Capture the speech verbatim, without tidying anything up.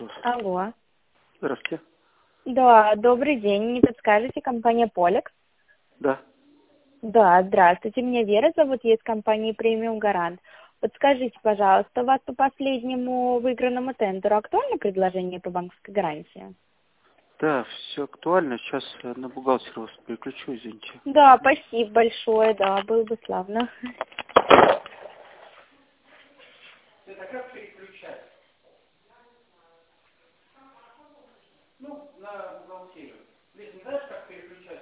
слушаю вас. Алло. Здравствуйте. Да, добрый день. Не подскажете, компания Полекс? Да. Да, здравствуйте. Меня Вера зовут, я из компании Премиум Гарант. Подскажите, пожалуйста, у вас по последнему выигранному тендеру актуально предложение по банковской гарантии? Да, все актуально. Сейчас на бухгалтера вас переключу, извините. Да, спасибо большое, да, было бы славно. Это как переключать? Ну, на бухгалтерию. Лиз, не знаешь, как переключать?